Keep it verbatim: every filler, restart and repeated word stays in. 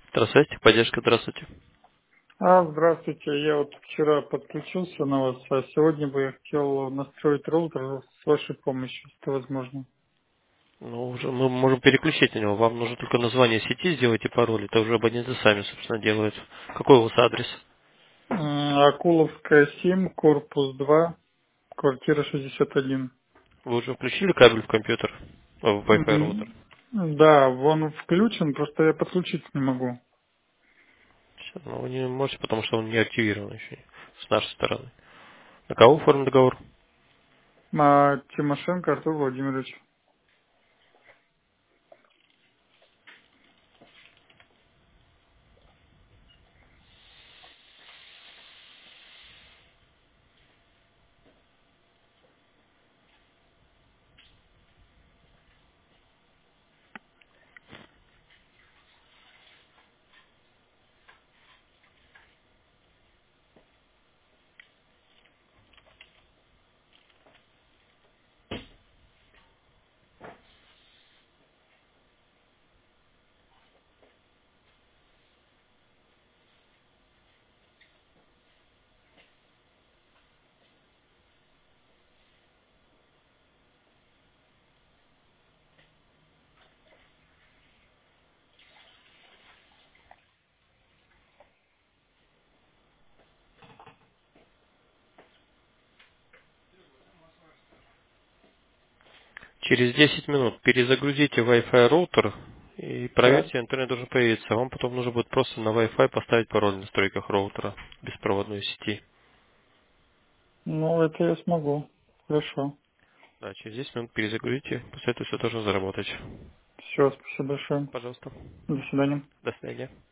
Здравствуйте, поддержка, здравствуйте. А, здравствуйте. Я вот вчера подключился на вас, а сегодня бы я хотел настроить роутер с вашей помощью, если это возможно. Ну, уже мы можем переключить на него. Вам нужно только название сети сделать и пароль. Это уже абоненты сами, собственно, делают. Какой у вас адрес? М, Акуловская семь, корпус два, квартира шестьдесят один. Вы уже включили кабель в компьютер? О, в Wi-Fi роутер? М, Да, он включен, просто я подключиться не могу. Всё, ну, вы не можете, потому что он не активирован еще с нашей стороны. На кого оформлен договор? А Тимошенко Артур Владимирович. Через десять минут перезагрузите Wi-Fi роутер и Так. проверьте, интернет должен появиться. Вам потом нужно будет просто на Wi-Fi поставить пароль в настройках роутера беспроводной сети. Ну, это я смогу. Хорошо. Да, через десять минут перезагрузите, после этого все должно заработать. Все, спасибо большое. Пожалуйста. До свидания. До свидания.